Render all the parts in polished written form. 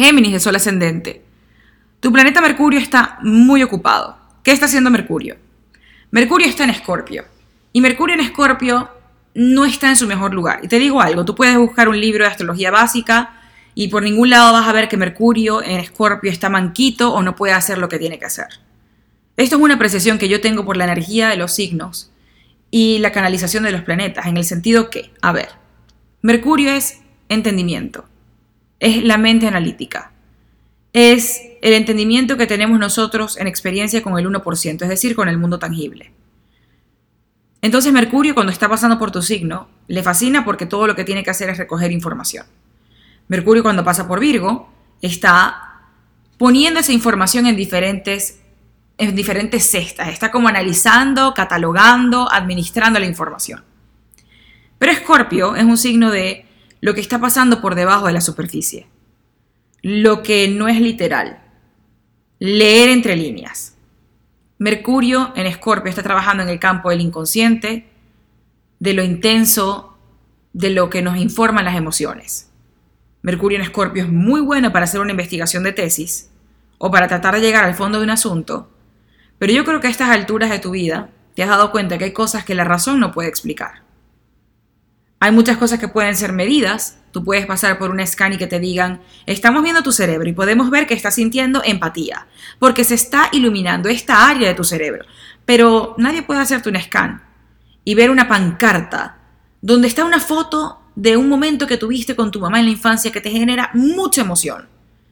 Géminis de Sol ascendente. Tu planeta Mercurio está muy ocupado. ¿Qué está haciendo Mercurio? Mercurio está en Escorpio. Y Mercurio en Escorpio no está en su mejor lugar. Y te digo algo, tú puedes buscar un libro de astrología básica y por ningún lado vas a ver que Mercurio en Escorpio está manquito o no puede hacer lo que tiene que hacer. Esto es una apreciación que yo tengo por la energía de los signos y la canalización de los planetas, en el sentido que, a ver, Mercurio es entendimiento, es la mente analítica, es el entendimiento que tenemos nosotros en experiencia con el 1%, es decir, con el mundo tangible. Entonces Mercurio, cuando está pasando por tu signo, le fascina porque todo lo que tiene que hacer es recoger información. Mercurio, cuando pasa por Virgo, está poniendo esa información en diferentes cestas, está como analizando, catalogando, administrando la información. Pero Escorpio es un signo de lo que está pasando por debajo de la superficie, lo que no es literal, leer entre líneas. Mercurio en Escorpio está trabajando en el campo del inconsciente, de lo intenso, de lo que nos informan las emociones. Mercurio en Escorpio es muy bueno para hacer una investigación de tesis o para tratar de llegar al fondo de un asunto, pero yo creo que a estas alturas de tu vida te has dado cuenta que hay cosas que la razón no puede explicar. Hay muchas cosas que pueden ser medidas. Tú puedes pasar por un scan y que te digan, estamos viendo tu cerebro y podemos ver que estás sintiendo empatía, porque se está iluminando esta área de tu cerebro. Pero nadie puede hacerte un scan y ver una pancarta donde está una foto de un momento que tuviste con tu mamá en la infancia que te genera mucha emoción.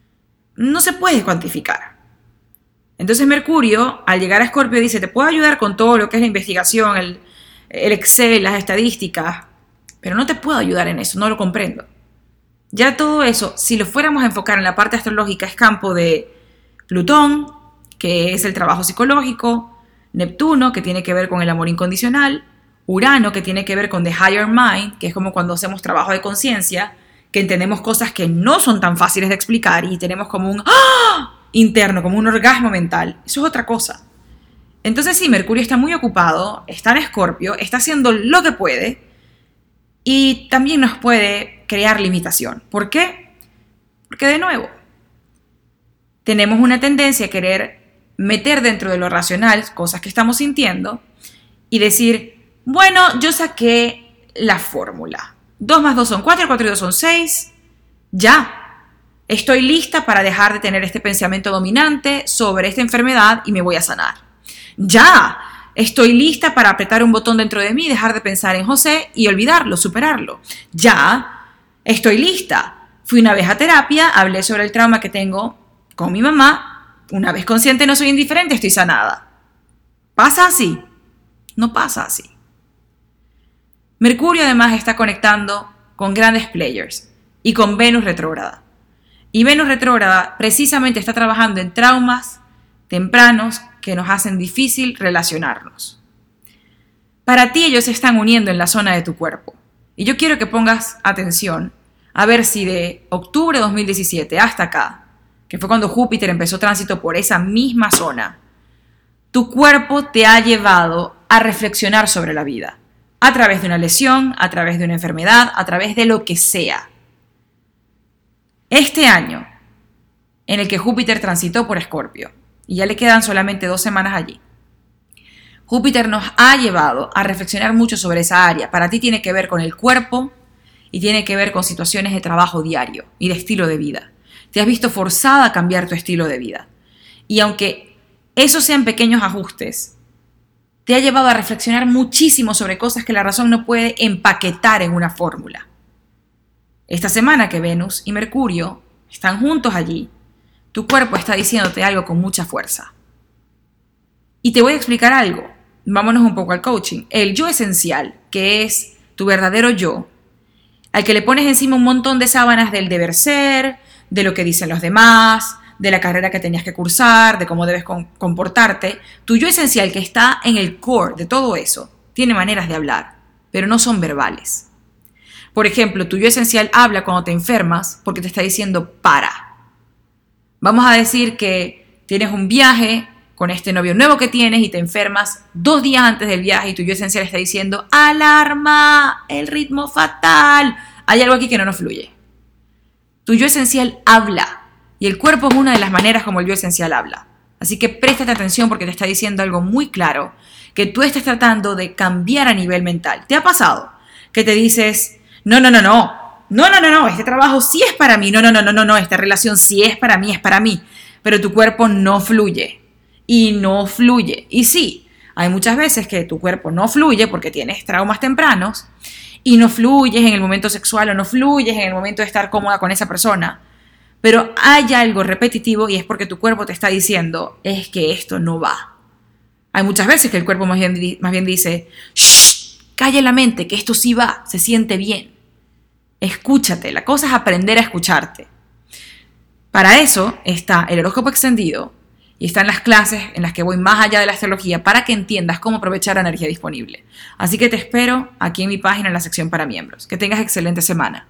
No se puede cuantificar. Entonces Mercurio, al llegar a Escorpio, dice, te puedo ayudar con todo lo que es la investigación, el Excel, las estadísticas, pero no te puedo ayudar en eso, no lo comprendo. Ya todo eso, si lo fuéramos a enfocar en la parte astrológica, es campo de Plutón, que es el trabajo psicológico, Neptuno, que tiene que ver con el amor incondicional, Urano, que tiene que ver con the higher mind, que es como cuando hacemos trabajo de conciencia, que entendemos cosas que no son tan fáciles de explicar y tenemos como un ¡ah! Interno, como un orgasmo mental. Eso es otra cosa. Entonces sí, Mercurio está muy ocupado, está en Escorpio, está haciendo lo que puede y también nos puede crear limitación. ¿Por qué? Porque de nuevo, tenemos una tendencia a querer meter dentro de lo racional cosas que estamos sintiendo y decir, bueno, yo saqué la fórmula. 2 más 2 son 4, 4 y 2 son 6. Ya. Estoy lista para dejar de tener este pensamiento dominante sobre esta enfermedad y me voy a sanar. Ya. Estoy lista para apretar un botón dentro de mí, dejar de pensar en José y olvidarlo, superarlo. Ya. Estoy lista. Fui una vez a terapia, hablé sobre el trauma que tengo con mi mamá. Una vez consciente, no soy indiferente, estoy sanada. ¿Pasa así? No pasa así. Mercurio además está conectando con grandes players y con Venus retrógrada. Y Venus retrógrada precisamente está trabajando en traumas tempranos que nos hacen difícil relacionarnos. Para ti ellos se están uniendo en la zona de tu cuerpo. Y yo quiero que pongas atención a ver si de octubre de 2017 hasta acá, que fue cuando Júpiter empezó tránsito por esa misma zona, tu cuerpo te ha llevado a reflexionar sobre la vida. A través de una lesión, a través de una enfermedad, a través de lo que sea. Este año, en el que Júpiter transitó por Escorpio, y ya le quedan solamente 2 semanas allí, Júpiter nos ha llevado a reflexionar mucho sobre esa área. Para ti tiene que ver con el cuerpo y tiene que ver con situaciones de trabajo diario y de estilo de vida. Te has visto forzada a cambiar tu estilo de vida. Y aunque esos sean pequeños ajustes, te ha llevado a reflexionar muchísimo sobre cosas que la razón no puede empaquetar en una fórmula. Esta semana que Venus y Mercurio están juntos allí, tu cuerpo está diciéndote algo con mucha fuerza. Y te voy a explicar algo. Vámonos un poco al coaching. El yo esencial, que es tu verdadero yo, al que le pones encima un montón de sábanas del deber ser, de lo que dicen los demás, de la carrera que tenías que cursar, de cómo debes comportarte, tu yo esencial que está en el core de todo eso, tiene maneras de hablar, pero no son verbales. Por ejemplo, tu yo esencial habla cuando te enfermas porque te está diciendo para. Vamos a decir que tienes un viaje con este novio nuevo que tienes y te enfermas 2 días antes del viaje y tu yo esencial está diciendo alarma, el ritmo fatal, hay algo aquí que no nos fluye. Tu yo esencial habla Y el cuerpo es una de las maneras como el bioesencial habla. Así que préstate atención porque te está diciendo algo muy claro, que tú estás tratando de cambiar a nivel mental. ¿Te ha pasado que te dices, no, este trabajo sí es para mí, no, esta relación sí es para mí, pero tu cuerpo no fluye y no fluye? Y sí, hay muchas veces que tu cuerpo no fluye porque tienes traumas tempranos y no fluyes en el momento sexual o no fluyes en el momento de estar cómoda con esa persona. Pero hay algo repetitivo y es porque tu cuerpo te está diciendo, es que esto no va. Hay muchas veces que el cuerpo más bien dice, shh, calla la mente, que esto sí va, se siente bien. Escúchate, la cosa es aprender a escucharte. Para eso está el horóscopo extendido y están las clases en las que voy más allá de la astrología para que entiendas cómo aprovechar la energía disponible. Así que te espero aquí en mi página en la sección para miembros. Que tengas excelente semana.